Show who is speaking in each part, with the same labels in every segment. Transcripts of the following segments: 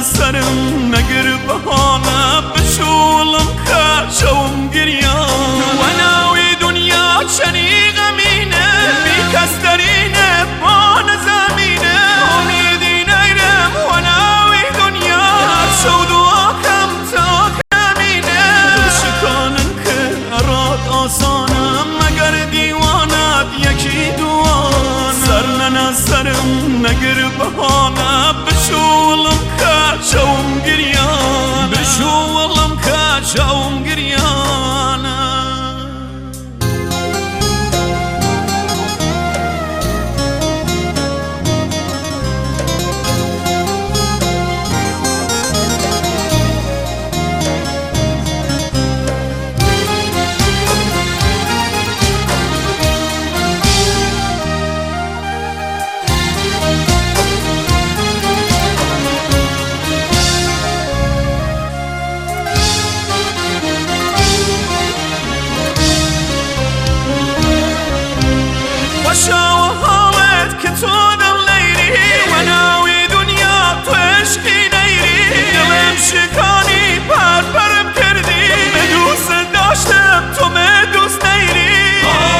Speaker 1: سرم نگر بهانه بشولم که شوم گریان و ناوی دنیا چنی غمینه بی کس درینه بان زمینه امیدی نیرم و ناوی دنیا شود و آکم تا کمینه دل شکانم که اراد آسانم مگر دیوانت یکی دوان سر نسرم نگر بهانه بشولم که شوم گریان بشولم که شوم گریان شاو حالت که تو دل لیری و ناوی دنیا تو عشقی نیری دلم شکانی پرم کردی به دوست داشتم تو به دوست نیری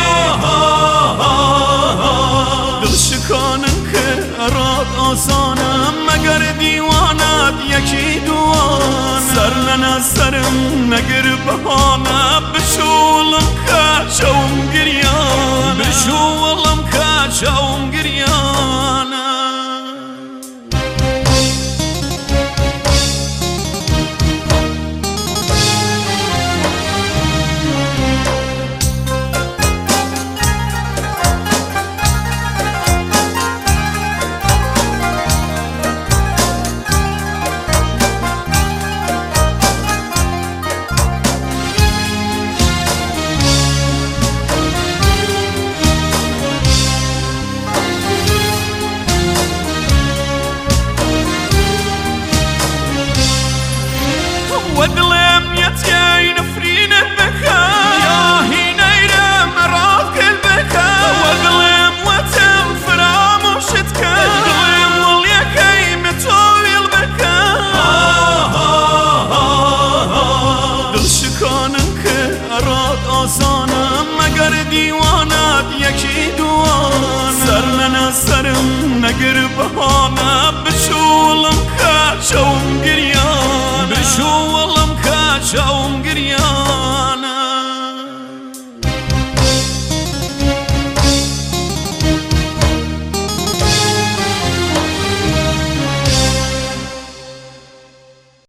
Speaker 1: دل شکانم که اراد آسانم مگر دیوانت یکی دوان سر نسرم نگر بهانه بشولم که شوم گریان بشولم که شوم گریان ودلم يتياي نفرينه بكا يا هينيرم راض كل بكا ودلم وتم فراموشتكا ودلم واليكي متويل بكا دل شكانم که اراد آسانم مگر دیوانت یکی دوان سر نسرم نگر بهانه بشولم که شوم گریان